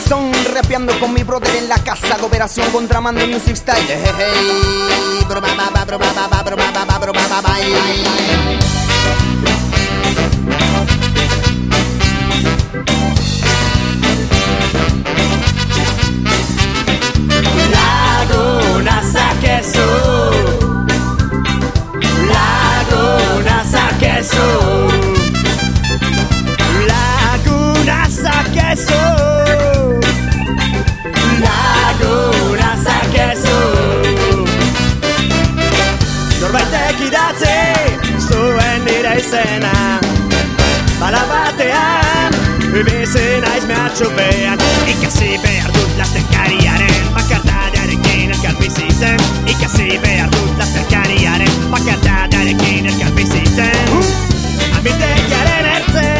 son, rapeando con mi brother en la casa. Cooperación contra Mando Music Style. Hey, hey, Laguna Sakesu, Laguna Sakesu, Laguna Sakesu, Laguna Sakesu. Norbaitek idatzi zuen nire izena, bala batean bizi naiz mehatxupean. Ikasi behar dut lasterkariaren bakartadarekin elkar bizitzen. Ikasi behar dut lasterkariaren bakartadarekin elkar bizitzen. Amitegiaren ertzen